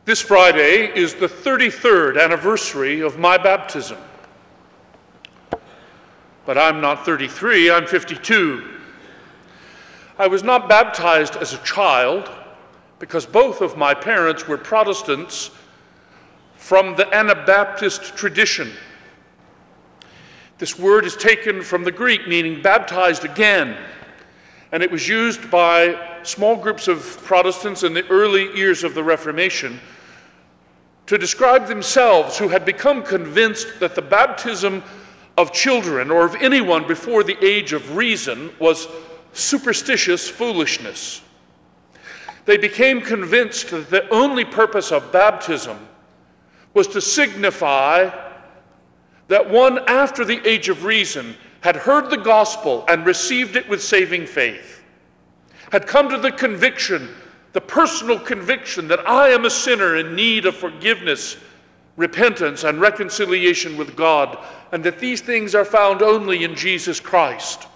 This Friday is the 33rd anniversary of my baptism. But I'm not 33, I'm 52. I was not baptized as a child because both of my parents were Protestants from the Anabaptist tradition. This word is taken from the Greek meaning baptized again, and it was used by small groups of Protestants in the early years of the Reformation to describe themselves who had become convinced that the baptism of children or of anyone before the age of reason was superstitious foolishness. They became convinced that the only purpose of baptism was to signify that one after the age of reason had heard the gospel and received it with saving faith, had come to the conviction, the personal conviction that I am a sinner in need of forgiveness, repentance, and reconciliation with God, and that these things are found only in Jesus Christ.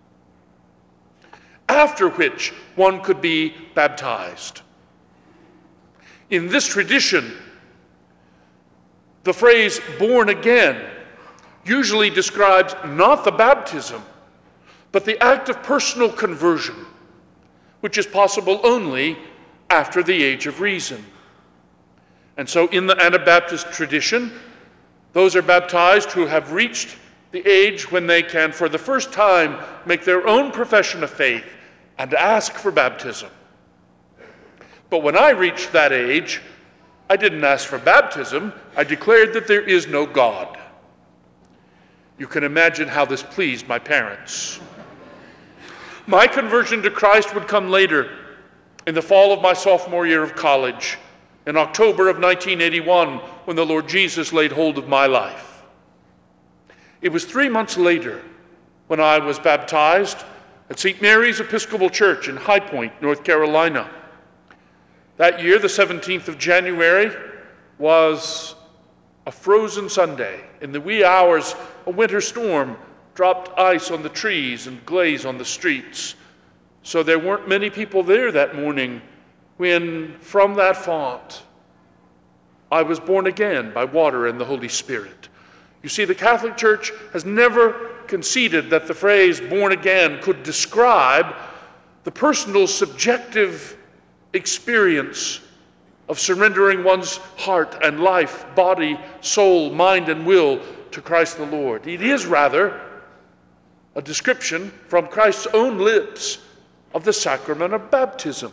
After which one could be baptized. In this tradition, the phrase born again usually describes not the baptism, but the act of personal conversion, which is possible only after the age of reason. And so in the Anabaptist tradition, those are baptized who have reached the age when they can, for the first time, make their own profession of faith and ask for baptism. But when I reached that age, I didn't ask for baptism. I declared that there is no God. You can imagine how this pleased my parents. My conversion to Christ would come later, in the fall of my sophomore year of college, in October of 1981, when the Lord Jesus laid hold of my life. It was 3 months later when I was baptized at St. Mary's Episcopal Church in High Point, North Carolina. That year, the 17th of January, was a frozen Sunday. In the wee hours, a winter storm dropped ice on the trees and glaze on the streets. So there weren't many people there that morning when, from that font, I was born again by water and the Holy Spirit. You see, the Catholic Church has never conceded that the phrase born again could describe the personal, subjective experience of surrendering one's heart and life, body, soul, mind, and will to Christ the Lord. It is rather a description from Christ's own lips of the sacrament of baptism.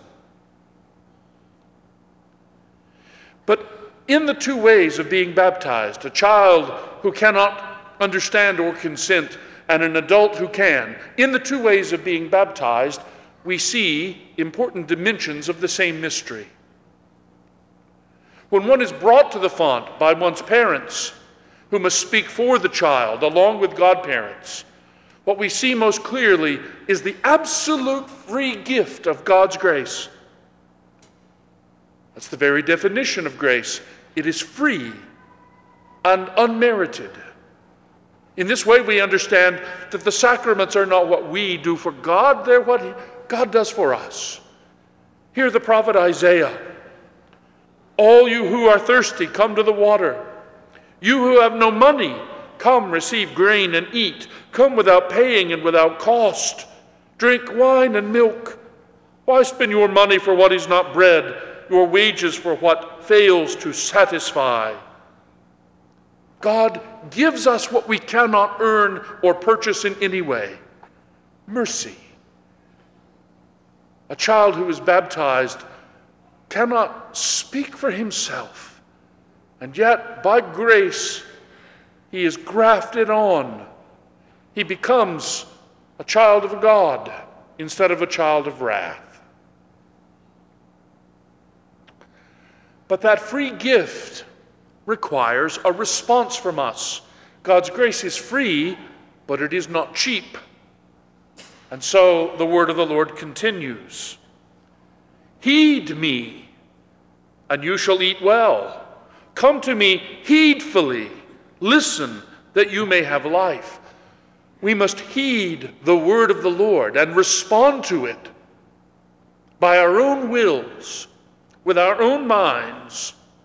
But in the two ways of being baptized, a child who cannot understand or consent and an adult who can, in the two ways of being baptized, we see important dimensions of the same mystery. When one is brought to the font by one's parents, who must speak for the child along with godparents, what we see most clearly is the absolute free gift of God's grace. That's the very definition of grace. It is free and unmerited. In this way, we understand that the sacraments are not what we do for God, they're what God does for us. Hear the prophet Isaiah. All you who are thirsty, come to the water. You who have no money, come receive grain and eat. Come without paying and without cost. Drink wine and milk. Why spend your money for what is not bread, your wages for what fails to satisfy? God gives us what we cannot earn or purchase in any way: mercy. A child who is baptized cannot speak for himself, and yet by grace he is grafted on. He becomes a child of God instead of a child of wrath. But that free gift requires a response from us. God's grace is free, but it is not cheap. And so the word of the Lord continues. Heed me, and you shall eat well. Come to me heedfully. Listen, that you may have life. We must heed the word of the Lord and respond to it by our own wills, with our own minds,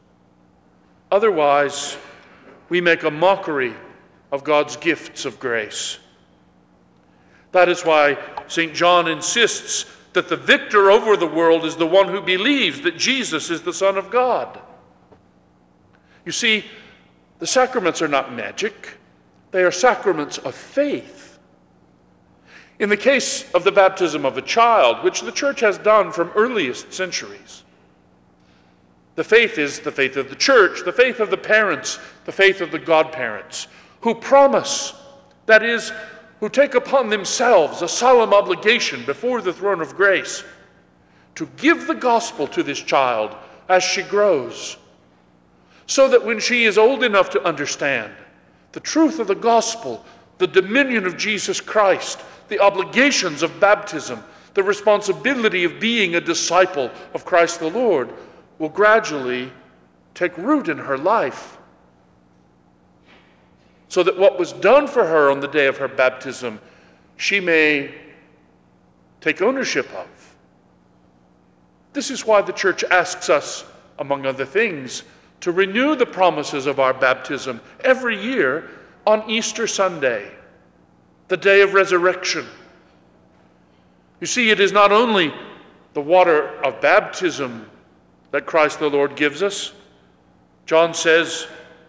Otherwise, we make a mockery of God's gifts of grace. That is why St. John insists that the victor over the world is the one who believes that Jesus is the Son of God. You see, the sacraments are not magic. They are sacraments of faith. In the case of the baptism of a child, which the Church has done from earliest centuries, the faith is the faith of the Church, the faith of the parents, the faith of the godparents, who promise, that is, who take upon themselves a solemn obligation before the throne of grace to give the gospel to this child as she grows, so that when she is old enough to understand the truth of the gospel, the dominion of Jesus Christ, the obligations of baptism, the responsibility of being a disciple of Christ the Lord, will gradually take root in her life, so that what was done for her on the day of her baptism, she may take ownership of. This is why the Church asks us, among other things, to renew the promises of our baptism every year on Easter Sunday, the day of resurrection. You see, it is not only the water of baptism that Christ the Lord gives us. John says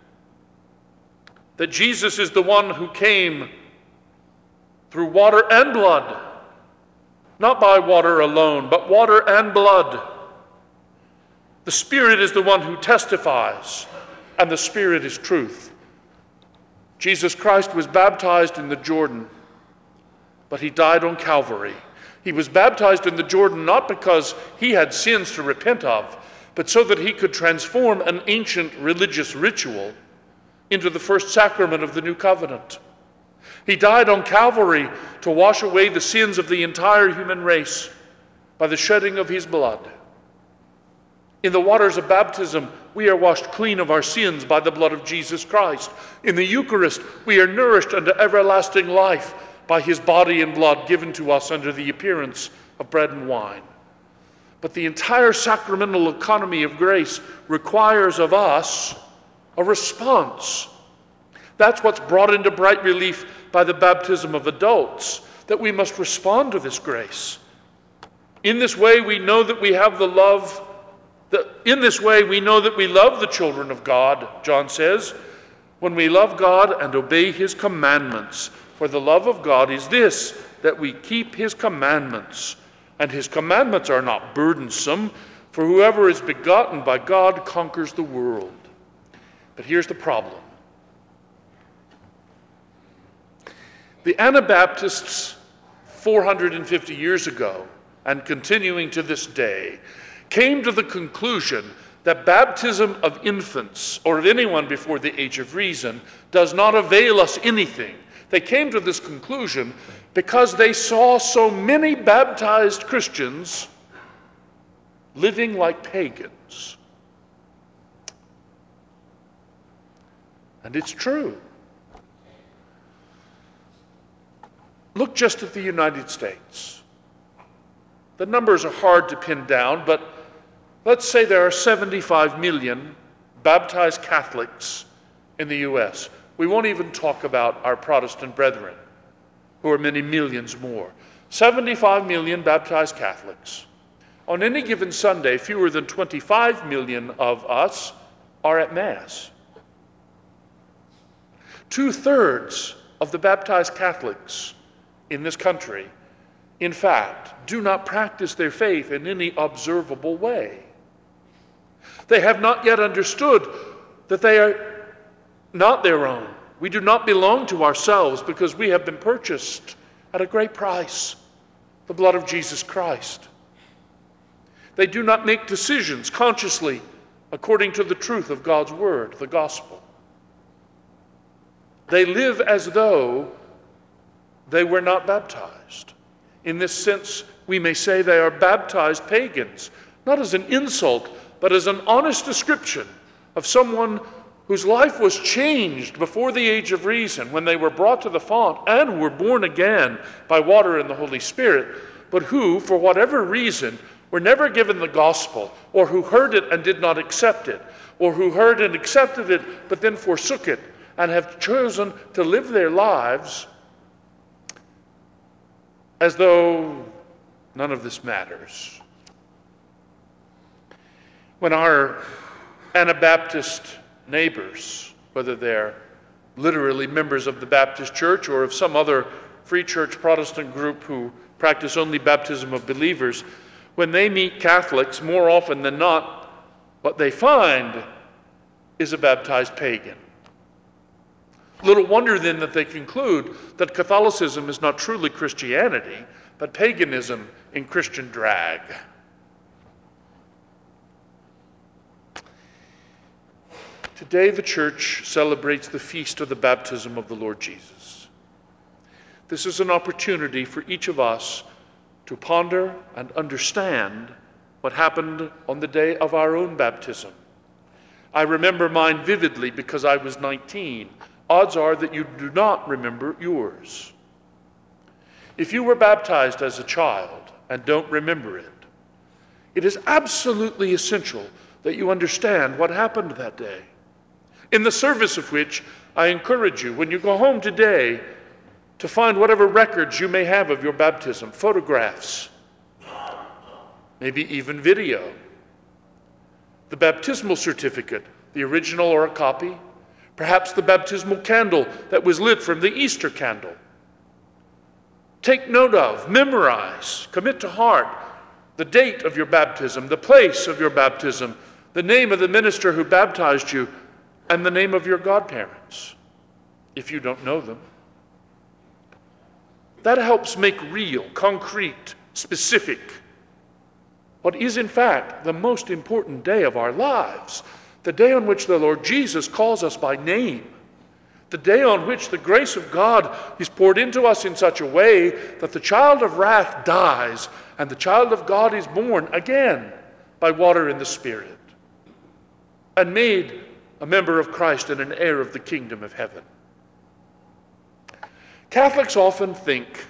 that Jesus is the one who came through water and blood, not by water alone, but water and blood. The Spirit is the one who testifies, and the Spirit is truth. Jesus Christ was baptized in the Jordan, but he died on Calvary. He was baptized in the Jordan not because he had sins to repent of, but so that he could transform an ancient religious ritual into the first sacrament of the new covenant. He died on Calvary to wash away the sins of the entire human race by the shedding of his blood. In the waters of baptism, we are washed clean of our sins by the blood of Jesus Christ. In the Eucharist, we are nourished unto everlasting life by his body and blood given to us under the appearance of bread and wine. But the entire sacramental economy of grace requires of us a response. That's what's brought into bright relief by the baptism of adults, that we must respond to this grace. In this way, we know that we have the love. In this way, we know that we love the children of God, John says, when we love God and obey his commandments. For the love of God is this, that we keep his commandments. And his commandments are not burdensome, for whoever is begotten by God conquers the world. But here's the problem. The Anabaptists 450 years ago, and continuing to this day, came to the conclusion that baptism of infants, or of anyone before the age of reason, does not avail us anything. They came to this conclusion because they saw so many baptized Christians living like pagans. And it's true. Look just at the United States. The numbers are hard to pin down, but let's say there are 75 million baptized Catholics in the U.S. We won't even talk about our Protestant brethren, who are many millions more. 75 million baptized Catholics. On any given Sunday, fewer than 25 million of us are at Mass. 2/3 of the baptized Catholics in this country, in fact, do not practice their faith in any observable way. They have not yet understood that they are not their own. We do not belong to ourselves because we have been purchased at a great price, the blood of Jesus Christ. They do not make decisions consciously according to the truth of God's word, the gospel. They live as though they were not baptized. In this sense, we may say they are baptized pagans, not as an insult, but as an honest description of someone whose life was changed before the age of reason when they were brought to the font and were born again by water and the Holy Spirit, but who, for whatever reason, were never given the gospel, or who heard it and did not accept it, or who heard and accepted it but then forsook it, and have chosen to live their lives as though none of this matters. When our Anabaptist neighbors, whether they're literally members of the Baptist Church or of some other Free Church Protestant group who practice only baptism of believers, when they meet Catholics, more often than not, what they find is a baptized pagan. Little wonder then that they conclude that Catholicism is not truly Christianity, but paganism in Christian drag. Today the Church celebrates the feast of the baptism of the Lord Jesus. This is an opportunity for each of us to ponder and understand what happened on the day of our own baptism. I remember mine vividly because I was 19. Odds are that you do not remember yours. If you were baptized as a child and don't remember it, it is absolutely essential that you understand what happened that day. In the service of which I encourage you, when you go home today, to find whatever records you may have of your baptism, photographs, maybe even video, the baptismal certificate, the original or a copy, perhaps the baptismal candle that was lit from the Easter candle. Take note of, memorize, commit to heart the date of your baptism, the place of your baptism, the name of the minister who baptized you, and the name of your godparents, if you don't know them. That helps make real, concrete, specific what is in fact the most important day of our lives, the day on which the Lord Jesus calls us by name, the day on which the grace of God is poured into us in such a way that the child of wrath dies and the child of God is born again by water and the Spirit and made a member of Christ and an heir of the kingdom of heaven. Catholics often think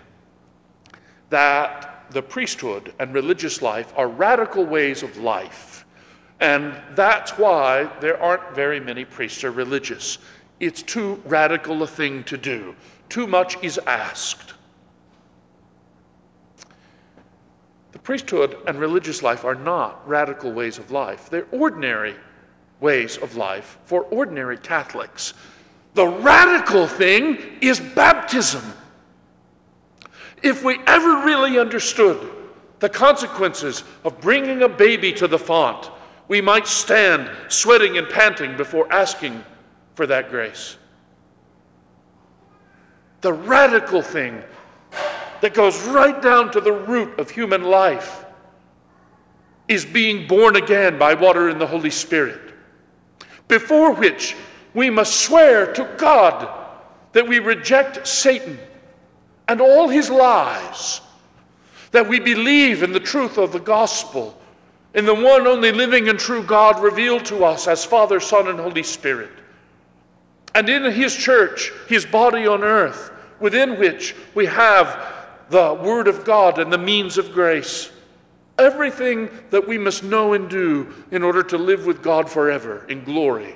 that the priesthood and religious life are radical ways of life, and that's why there aren't very many priests or religious. It's too radical a thing to do. Too much is asked. The priesthood and religious life are not radical ways of life. They're ordinary ways of life for ordinary Catholics. The radical thing is baptism. If we ever really understood the consequences of bringing a baby to the font, we might stand sweating and panting before asking for that grace. The radical thing that goes right down to the root of human life is being born again by water and the Holy Spirit, before which we must swear to God that we reject Satan and all his lies, that we believe in the truth of the gospel, in the one only living and true God revealed to us as Father, Son, and Holy Spirit, and in his church, his body on earth, within which we have the Word of God and the means of grace. Everything that we must know and do in order to live with God forever in glory.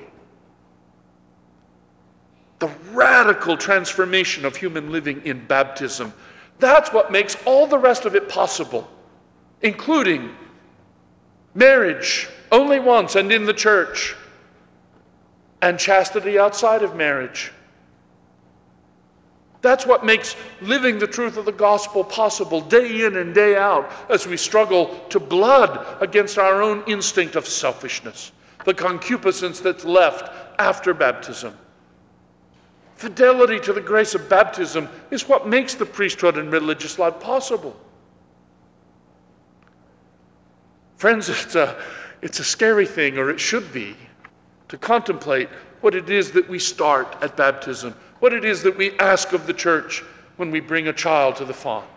The radical transformation of human living in baptism. That's what makes all the rest of it possible, including marriage only once and in the church, and chastity outside of marriage. That's what makes living the truth of the gospel possible day in and day out as we struggle to blood against our own instinct of selfishness, the concupiscence that's left after baptism. Fidelity to the grace of baptism is what makes the priesthood and religious life possible. Friends, it's a scary thing, or it should be, to contemplate what it is that we start at baptism, what it is that we ask of the church when we bring a child to the font.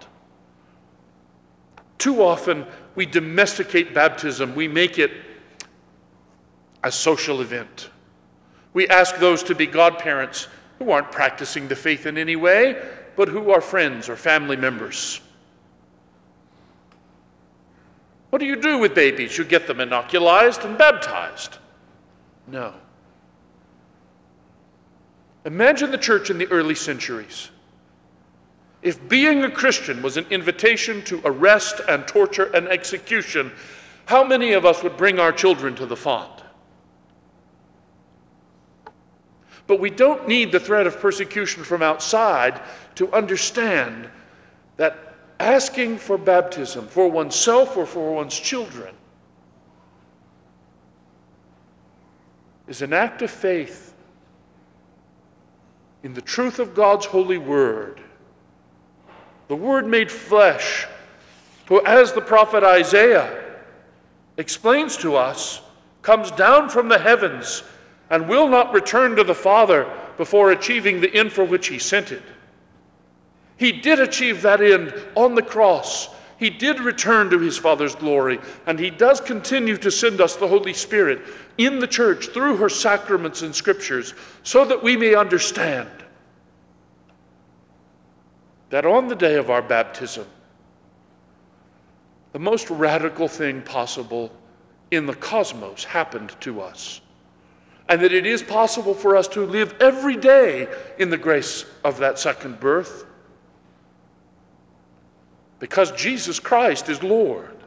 Too often, we domesticate baptism. We make it a social event. We ask those to be godparents who aren't practicing the faith in any way, but who are friends or family members. What do you do with babies? You get them inoculized and baptized. No. Imagine the church in the early centuries. If being a Christian was an invitation to arrest and torture and execution, how many of us would bring our children to the font? But we don't need the threat of persecution from outside to understand that asking for baptism for oneself or for one's children is an act of faith in the truth of God's holy word, the Word made flesh, who, as the prophet Isaiah explains to us, comes down from the heavens and will not return to the Father before achieving the end for which he sent it. He did achieve that end on the cross. He did return to his Father's glory, and he does continue to send us the Holy Spirit in the church through her sacraments and scriptures so that we may understand that on the day of our baptism, the most radical thing possible in the cosmos happened to us, and that it is possible for us to live every day in the grace of that second birth, because Jesus Christ is Lord.